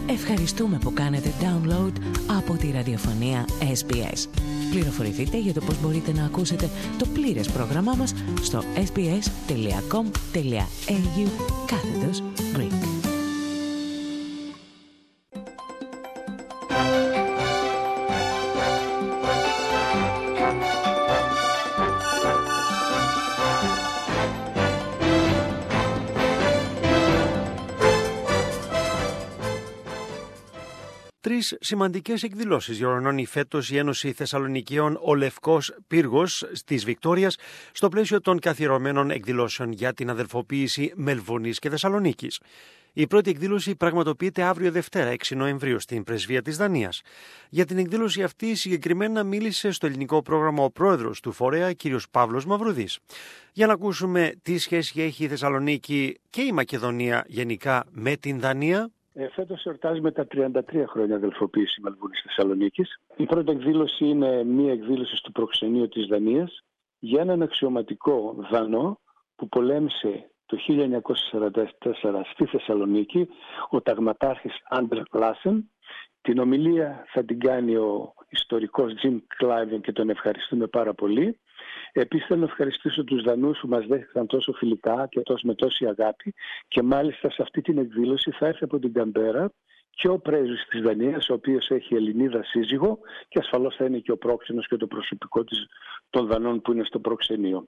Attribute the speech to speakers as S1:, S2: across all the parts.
S1: Ευχαριστούμε που κάνετε download από τη ραδιοφωνία SBS. Πληροφορηθείτε για το πώς μπορείτε να ακούσετε το πλήρες πρόγραμμά μας στο sbs.com.au/Greek.
S2: Τρεις σημαντικές εκδηλώσεις διοργανώνει φέτος η Ένωση Θεσσαλονικιών Ο Λευκός Πύργος της Βικτόριας στο πλαίσιο των καθιερωμένων εκδηλώσεων για την αδελφοποίηση Μελβούρνης και Θεσσαλονίκης. Η πρώτη εκδήλωση πραγματοποιείται αύριο Δευτέρα, 6 Νοεμβρίου, στην Πρεσβεία της Δανίας. Για την εκδήλωση αυτή συγκεκριμένα μίλησε στο ελληνικό πρόγραμμα ο πρόεδρος του φορέα, κ. Παύλος Μαυρουδής. Για να ακούσουμε τι σχέση έχει η Θεσσαλονίκη και η Μακεδονία γενικά με την Δανία.
S3: Φέτος εορτάζουμε τα 33 χρόνια αδελφοποίηση Μελβούρνης Θεσσαλονίκης. Η πρώτη εκδήλωση είναι μία εκδήλωση του προξενείου της Δανίας για έναν αξιωματικό Δανό που πολέμησε το 1944 στη Θεσσαλονίκη, ο ταγματάρχης Άντρε Λάσεν. Την ομιλία θα την κάνει ο ιστορικός Jim Cliven και τον ευχαριστούμε πάρα πολύ. Επίσης θέλω να ευχαριστήσω τους Δανούς που μας δέχτηκαν τόσο φιλικά και με τόση αγάπη, και μάλιστα σε αυτή την εκδήλωση θα έρθει από την Καμπέρα και ο πρέσβης της Δανίας, ο οποίος έχει Ελληνίδα σύζυγο, και ασφαλώς θα είναι και ο πρόξενος και το προσωπικό των Δανών που είναι στο προξενείο.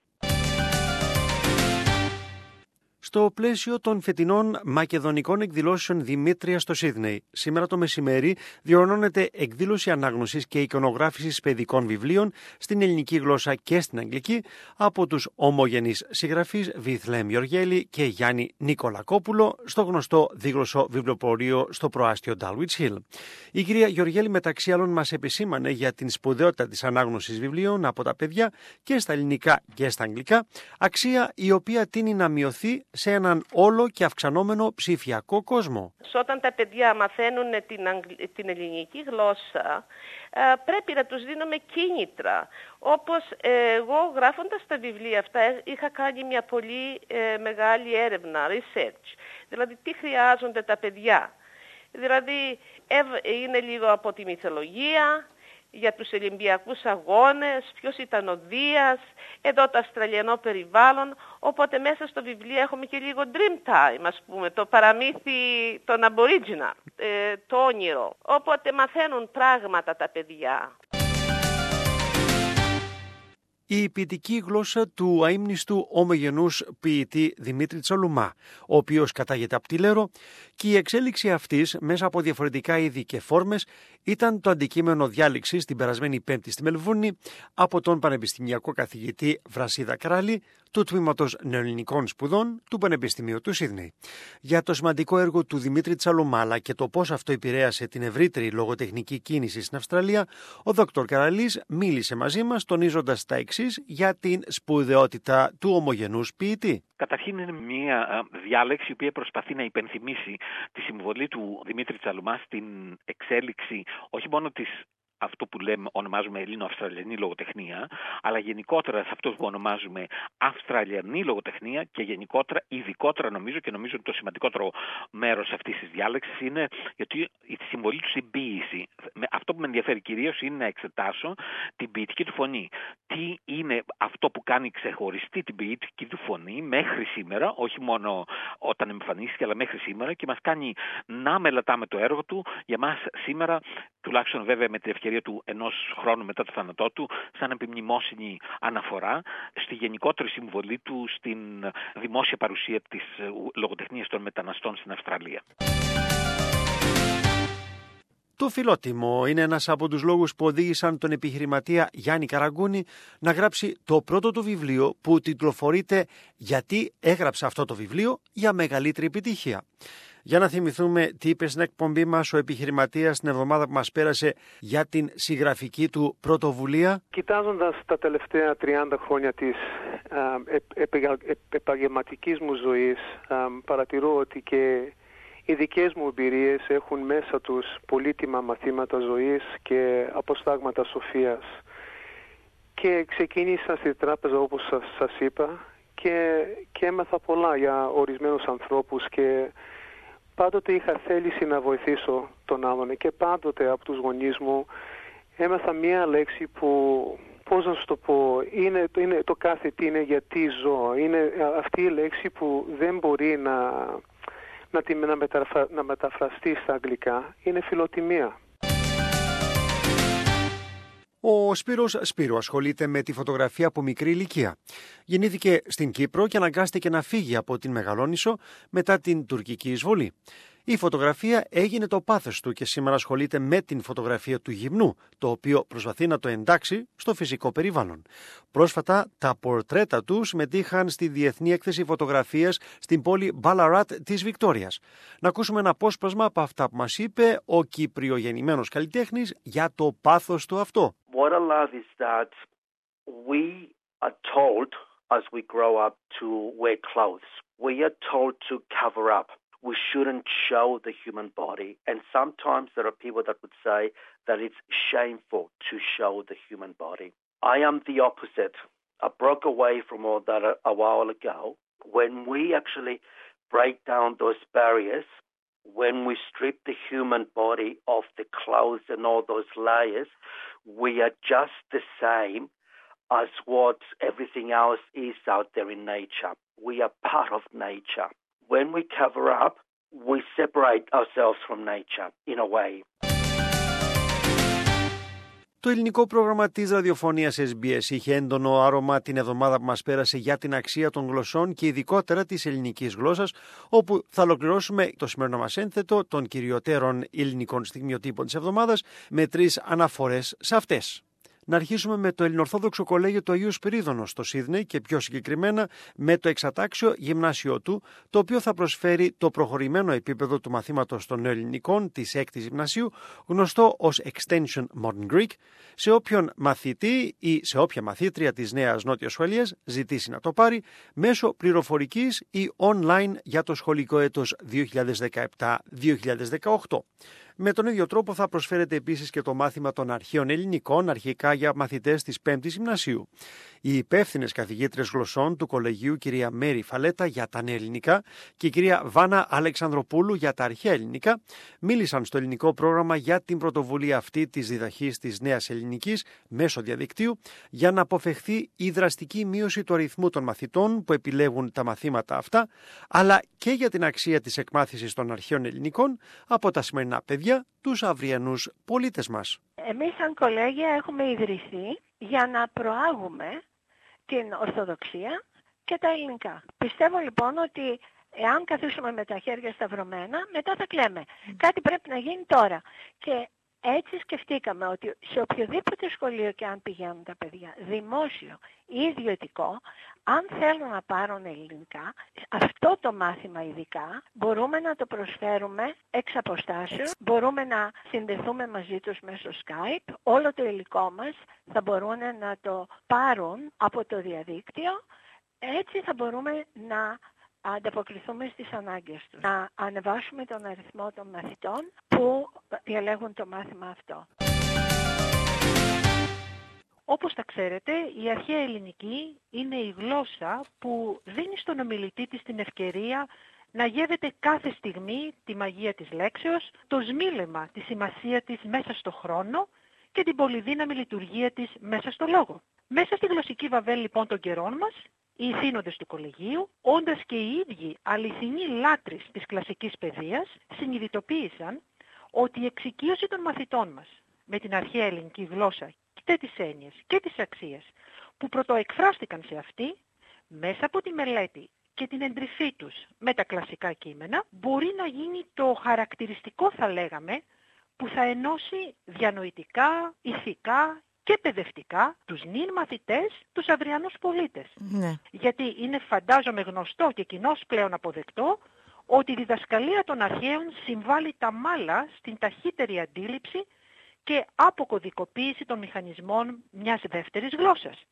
S2: Στο πλαίσιο των φετινών μακεδονικών εκδηλώσεων Δημήτρια στο Σίδνεϊ, σήμερα το μεσημέρι διοργανώνεται εκδήλωση ανάγνωσης και εικονογράφησης παιδικών βιβλίων στην ελληνική γλώσσα και στην αγγλική από τους ομογενείς συγγραφείς Βηθλέμ Γεωργέλη και Γιάννη Νικολακόπουλο στο γνωστό δίγλωσσο βιβλιοπωλείο στο προάστιο Dulwich Hill. Η κυρία Γεωργέλη μεταξύ άλλων μας επισήμανε για την σπουδαιότητα της ανάγνωσης βιβλίων από τα παιδιά και στα ελληνικά και στα αγγλικά, αξία η οποία τείνει να μειωθεί σε έναν όλο και αυξανόμενο ψηφιακό κόσμο.
S4: Όταν τα παιδιά μαθαίνουν την ελληνική γλώσσα, πρέπει να τους δίνουμε κίνητρα. Όπως εγώ γράφοντας τα βιβλία αυτά είχα κάνει μια πολύ μεγάλη έρευνα, research. Δηλαδή τι χρειάζονται τα παιδιά. Δηλαδή είναι λίγο από τη μυθολογία, για τους Ολυμπιακούς αγώνες, ποιος ήταν ο Δίας, εδώ το αυστραλιανό περιβάλλον, οπότε μέσα στο βιβλίο έχουμε και λίγο dream time, ας πούμε, το παραμύθι των Aboriginal, το όνειρο. Οπότε μαθαίνουν πράγματα τα παιδιά.
S2: Η ποιητική γλώσσα του αείμνηστου ομογενούς ποιητή Δημήτρη Τσολουμά, ο οποίος κατάγεται από τη Λέρο, και η εξέλιξη αυτής μέσα από διαφορετικά είδη και φόρμες ήταν το αντικείμενο διάλεξης την περασμένη Πέμπτη στη Μελβούρνη από τον πανεπιστημιακό καθηγητή Βρασίδα Κράλη του Τμήματος Νεοελληνικών Σπουδών του Πανεπιστημίου του Σίδνεϊ. Για το σημαντικό έργο του Δημήτρη Τσολουμά αλλά και το πώς αυτό επηρέασε την ευρύτερη λογοτεχνική κίνηση στην Αυστραλία, ο Δ. Καραλής μίλησε μαζί μας τονίζοντας τα εξής για την σπουδαιότητα του ομογενούς ποιητή.
S5: Καταρχήν είναι μια διάλεξη η οποία προσπαθεί να υπενθυμίσει τη συμβολή του Δημήτρη Τσολουμά στην εξέλιξη όχι μόνο της αυτό που ονομάζουμε Ελλήνο-Αυστραλιανή λογοτεχνία, αλλά γενικότερα σε αυτό που ονομάζουμε Αυστραλιανή λογοτεχνία και γενικότερα, ειδικότερα νομίζω ότι το σημαντικότερο μέρος αυτής της διάλεξης είναι γιατί η συμβολή του στην ποίηση. Αυτό που με ενδιαφέρει κυρίως είναι να εξετάσω την ποιητική του φωνή. Τι είναι αυτό που κάνει ξεχωριστή την ποιητική του φωνή μέχρι σήμερα, όχι μόνο όταν εμφανίστηκε, αλλά μέχρι σήμερα, και μας κάνει να μελετάμε το έργο του για μας σήμερα, τουλάχιστον βέβαια με την ευκαιρία του ενός χρόνου μετά το θάνατό του, σαν επιμνημόσυνη αναφορά στη γενικότερη συμβολή του στην δημόσια παρουσία της λογοτεχνίας των μεταναστών στην Αυστραλία.
S2: Το φιλότιμο είναι ένας από τους λόγους που οδήγησαν τον επιχειρηματία Γιάννη Καραγκούνη να γράψει το πρώτο του βιβλίο που τιτλοφορείται «Γιατί έγραψε αυτό το βιβλίο για μεγαλύτερη επιτυχία». Για να θυμηθούμε τι είπε στην εκπομπή μας ο επιχειρηματίας την εβδομάδα που μας πέρασε για την συγγραφική του πρωτοβουλία.
S6: Κοιτάζοντας τα τελευταία 30 χρόνια της επαγγελματικής μου ζωής, παρατηρώ ότι και οι δικές μου εμπειρίες έχουν μέσα τους πολύτιμα μαθήματα ζωής και αποστάγματα σοφίας. Και ξεκίνησα στη τράπεζα όπως σας είπα και έμαθα πολλά για ορισμένους ανθρώπους και Πάντοτε είχα θέληση να βοηθήσω τον άλλον και πάντοτε από τους γονείς μου έμαθα μία λέξη που, πώς να σου το πω, είναι το κάθε τι, είναι γιατί ζω. Είναι αυτή η λέξη που δεν μπορεί να μεταφραστεί στα αγγλικά. Είναι φιλοτιμία.
S2: Ο Σπύρος Σπύρου ασχολείται με τη φωτογραφία από μικρή ηλικία. Γεννήθηκε στην Κύπρο και αναγκάστηκε να φύγει από την Μεγαλόνισσο μετά την τουρκική εισβολή. Η φωτογραφία έγινε το πάθος του και σήμερα ασχολείται με την φωτογραφία του γυμνού, το οποίο προσπαθεί να το εντάξει στο φυσικό περιβάλλον. Πρόσφατα, τα πορτρέτα του συμμετείχαν στη Διεθνή Έκθεση Φωτογραφίας στην πόλη Μπάλαράτ της Βικτόριας. Να ακούσουμε ένα απόσπασμα από αυτά που μας είπε ο κυπριογεννημένος καλλιτέχνης για το πάθος του αυτό.
S7: What I love is that we are told as we grow up to wear clothes. We are told to cover up. We shouldn't show the human body. And sometimes there are people that would say that it's shameful to show the human body. I am the opposite. I broke away from all that a while ago. When we actually break down those barriers, when we strip the human body of the clothes and all those layers, we are just the same as what everything else is out there in nature. We are part of nature. When we cover up, we separate ourselves from nature in a way.
S2: Το ελληνικό πρόγραμμα της ραδιοφωνίας SBS είχε έντονο άρωμα την εβδομάδα που μας πέρασε για την αξία των γλωσσών και ειδικότερα της ελληνικής γλώσσας, όπου θα ολοκληρώσουμε το σημερινό μας ένθετο των κυριωτέρων ελληνικών στιγμιοτύπων της εβδομάδας με 3 αναφορές σε αυτές. Να αρχίσουμε με το Ελληνοορθόδοξο Κολέγιο του Αγίου Σπυρίδωνος στο Σίδνεϊ και πιο συγκεκριμένα με το εξατάξιο γυμνάσιο του, το οποίο θα προσφέρει το προχωρημένο επίπεδο του μαθήματος των νεοελληνικών της 6ης γυμνασίου, γνωστό ως Extension Modern Greek, σε όποιον μαθητή ή σε όποια μαθήτρια της Νέας Νότιας Ουαλίας ζητήσει να το πάρει μέσω πληροφορικής ή online για το σχολικό έτος 2017-2018. Με τον ίδιο τρόπο θα προσφέρεται επίσης και το μάθημα των αρχαίων ελληνικών, αρχικά για μαθητές της 5ης γυμνασίου. Οι υπεύθυνες καθηγήτρες γλωσσών του κολεγίου, κυρία Μέρη Φαλέτα για τα νέα ελληνικά και η κυρία Βάνα Αλεξανδροπούλου για τα αρχαία ελληνικά, μίλησαν στο ελληνικό πρόγραμμα για την πρωτοβουλία αυτή της διδαχής της νέας ελληνικής μέσω διαδικτύου για να αποφευχθεί η δραστική μείωση του αριθμού των μαθητών που επιλέγουν τα μαθήματα αυτά, αλλά και για την αξία της εκμάθησης των αρχαίων ελληνικών από τα σημερινά παιδιά, τους αυριανούς πολίτες μας.
S8: Εμείς σαν κολέγια έχουμε ιδρυθεί για να προάγουμε την Ορθοδοξία και τα ελληνικά. Πιστεύω λοιπόν ότι εάν καθίσουμε με τα χέρια σταυρωμένα, μετά θα κλαίμε. Κάτι πρέπει να γίνει τώρα. Και έτσι σκεφτήκαμε ότι σε οποιοδήποτε σχολείο και αν πηγαίνουν τα παιδιά, δημόσιο ή ιδιωτικό, αν θέλουν να πάρουν ελληνικά, αυτό το μάθημα ειδικά μπορούμε να το προσφέρουμε εξ αποστάσεως, μπορούμε να συνδεθούμε μαζί τους μέσω Skype, όλο το υλικό μας θα μπορούν να το πάρουν από το διαδίκτυο, έτσι θα μπορούμε να ανταποκριθούμε στις ανάγκες τους, να ανεβάσουμε τον αριθμό των μαθητών που διαλέγουν το μάθημα αυτό.
S9: Όπως τα ξέρετε, η αρχαία ελληνική είναι η γλώσσα που δίνει στον ομιλητή της την ευκαιρία να γεύεται κάθε στιγμή τη μαγεία της λέξεως, το σμίλεμα, τη σημασία της μέσα στο χρόνο και την πολυδύναμη λειτουργία της μέσα στο λόγο. Μέσα στη γλωσσική βαβέλ λοιπόν των καιρών μας, οι ηθήνοντες του κολεγίου, όντας και οι ίδιοι αληθινοί λάτρεις της κλασικής παιδείας, συνειδητοποίησαν ότι η εξοικείωση των μαθητών μας με την αρχαία ελληνική γλώσσα και τις έννοιες και τις αξίες που πρωτοεκφράστηκαν σε αυτή, μέσα από τη μελέτη και την εντρυφή τους με τα κλασικά κείμενα, μπορεί να γίνει το χαρακτηριστικό, θα λέγαμε, που θα ενώσει διανοητικά, ηθικά και παιδευτικά τους νυν μαθητές, τους αυριανούς πολίτες. Ναι. Γιατί είναι φαντάζομαι γνωστό και κοινώς πλέον αποδεκτό ότι η διδασκαλία των αρχαίων συμβάλλει τα μάλα στην ταχύτερη αντίληψη και αποκωδικοποίηση των μηχανισμών μιας δεύτερης γλώσσας.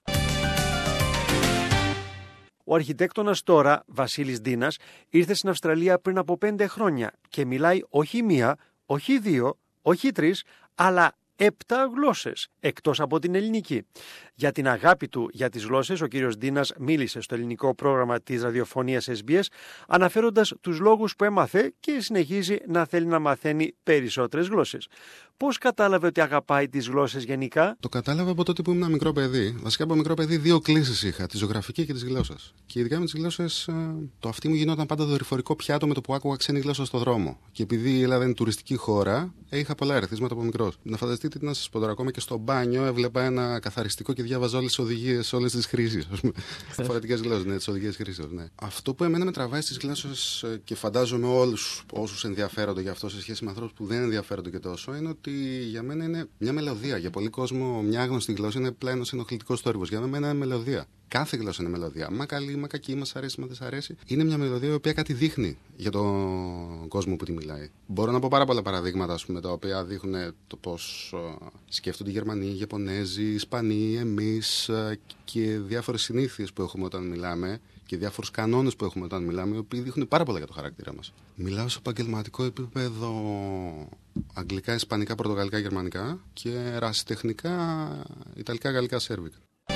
S2: Ο αρχιτέκτονας τώρα, Βασίλης Ντίνας, ήρθε στην Αυστραλία πριν από 5 χρόνια και μιλάει όχι 1, όχι 2, όχι 3, αλλά 7 γλώσσες, εκτός από την ελληνική. Για την αγάπη του για τις γλώσσες, ο κύριος Ντίνας μίλησε στο ελληνικό πρόγραμμα της ραδιοφωνίας SBS, αναφέροντας τους λόγους που έμαθε και συνεχίζει να θέλει να μαθαίνει περισσότερες γλώσσες. Πώς κατάλαβε ότι αγαπάει τις γλώσσες γενικά?
S10: Το κατάλαβα από τότε που ήμουν μικρό παιδί. Βασικά από μικρό παιδί 2 κλίσεις είχα, τη ζωγραφική και τη γλώσσα. Και ειδικά με τις γλώσσες, το αυτί μου γινόταν πάντα δορυφορικό πιάτο με το που άκουγα ξένη γλώσσα στο δρόμο. Και επειδή η Ελλάδα είναι τουριστική χώρα, είχα πολλά ερεθίσματα από μικρός. Να φανταστείτε τι να σας πω τώρα, ακόμα και στο μπάνιο έβλεπα ένα καθαριστικό και διάβαζα όλες τις οδηγίες, όλες τις χρήσεις. Διαφορετικές γλώσσες, ναι, τις οδηγίες χρήσεως. Ναι. Αυτό που εμένα με τραβάει στις γλώσσες και φαντάζομαι όλους όσους ενδιαφέρονται γι' αυτό σε σχέση με ανθρώπους που δεν ενδιαφέρονται και τόσο, είναι ότι για μένα είναι μια μελωδία. Για πολλοί κόσμο, μια άγνωστη γλώσσα είναι πλέον ένας ενοχλητικός θόρυβος. Για μένα είναι μελωδία. Κάθε γλώσσα είναι μελωδία. Μα καλή, μα κακή, μα αρέσει, μα δεν σ' αρέσει. Είναι μια μελωδία η οποία κάτι δείχνει για τον κόσμο που τη μιλάει. Μπορώ να πω πάρα πολλά παραδείγματα, ας πούμε, τα οποία δείχνουν το πώς σκέφτονται οι Γερμανοί, οι Ιαπωνέζοι, οι Ισπανοί, εμείς και διάφορες συνήθειες που έχουμε όταν μιλάμε και διάφορους κανόνες που έχουμε όταν μιλάμε, οι οποίοι δείχνουν πάρα πολλά για το χαρακτήρα μας. Μιλάω σε επαγγελματικό επίπεδο αγγλικά, ισπανικά, πορτογαλικά, γερμανικά και ερασιτεχνικά, ιταλικά, γαλλικά, σέρβικα.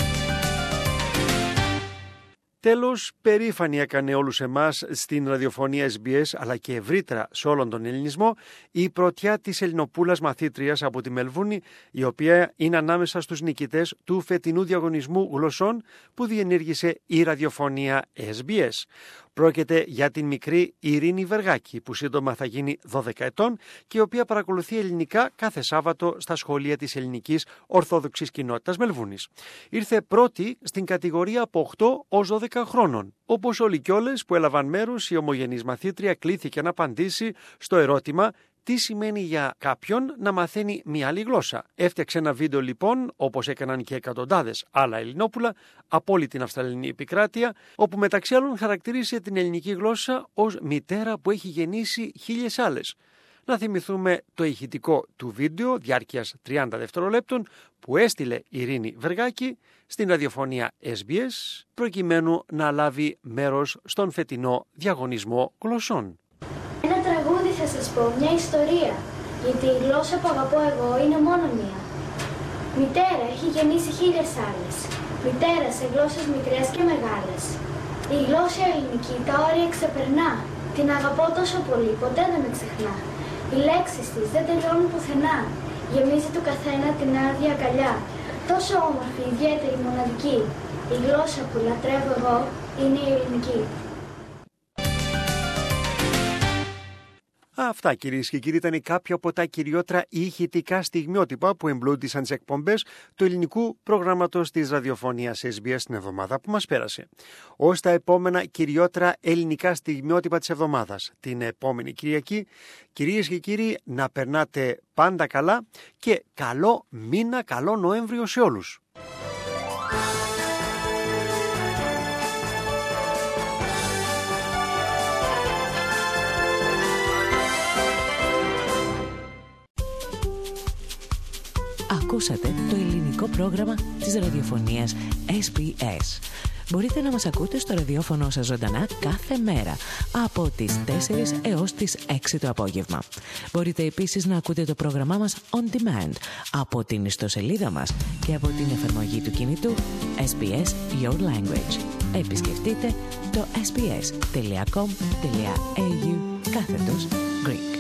S2: Τέλος, περήφανη έκανε όλους εμάς στην ραδιοφωνία SBS, αλλά και ευρύτερα σε όλον τον ελληνισμό, η πρωτιά της Ελληνοπούλας μαθήτριας από τη Μελβούνη, η οποία είναι ανάμεσα στους νικητές του φετινού διαγωνισμού γλωσσών που διενήργησε η ραδιοφωνία SBS. Πρόκειται για την μικρή Ειρήνη Βεργάκη, που σύντομα θα γίνει 12 ετών και η οποία παρακολουθεί ελληνικά κάθε Σάββατο στα σχολεία της ελληνικής Ορθόδοξης Κοινότητας Μελβούνης. Ήρθε πρώτη στην κατηγορία από 8 ως 12 χρόνων. Όπως όλοι κι όλες που έλαβαν μέρος, η ομογενής μαθήτρια κλήθηκε να απαντήσει στο ερώτημα τι σημαίνει για κάποιον να μαθαίνει μια άλλη γλώσσα. Έφτιαξε ένα βίντεο λοιπόν, όπως έκαναν και εκατοντάδες άλλα Ελληνόπουλα, από όλη την Αυστραλιανή επικράτεια, όπου μεταξύ άλλων χαρακτήρισε την ελληνική γλώσσα ως μητέρα που έχει γεννήσει 1000 άλλες. Να θυμηθούμε το ηχητικό του βίντεο διάρκειας 30 δευτερολέπτων που έστειλε η Ειρήνη Βεργάκη στην ραδιοφωνία SBS, προκειμένου να λάβει μέρος στον φετινό διαγωνισμό γλωσσών.
S11: Ένα τραγούδι θα σας πω, μια ιστορία, γιατί η γλώσσα που αγαπώ εγώ είναι μόνο μία. Μητέρα έχει γεννήσει 1000 άλλες, μητέρα σε γλώσσες μικρές και μεγάλες. Η γλώσσα ελληνική τα όρια ξεπερνά, την αγαπώ τόσο πολύ, ποτέ δεν με ξεχνά. Οι λέξεις της δεν τελειώνουν πουθενά, γεμίζει του καθένα την άδεια αγκαλιά. Τόσο όμορφη, ιδιαίτερη, μοναδική, η γλώσσα που λατρεύω εγώ είναι η ελληνική.
S2: Αυτά, κυρίες και κύριοι, ήταν κάποια από τα κυριότερα ηχητικά στιγμιότυπα που εμπλούτησαν τις εκπομπές του ελληνικού προγράμματος της ραδιοφωνίας SBS την εβδομάδα που μας πέρασε. Ως τα επόμενα κυριότερα ελληνικά στιγμιότυπα της εβδομάδας, την επόμενη Κυριακή, κυρίες και κύριοι, να περνάτε πάντα καλά και καλό μήνα, καλό Νοέμβριο σε όλους.
S1: Ακούσατε το ελληνικό πρόγραμμα της ραδιοφωνίας SBS. Μπορείτε να μας ακούτε στο ραδιόφωνο σας ζωντανά κάθε μέρα από τις 4 έως τις 6 το απόγευμα. Μπορείτε επίσης να ακούτε το πρόγραμμά μας on demand από την ιστοσελίδα μας και από την εφαρμογή του κινητού SBS Your Language. Επισκεφτείτε το sbs.com.au/Greek.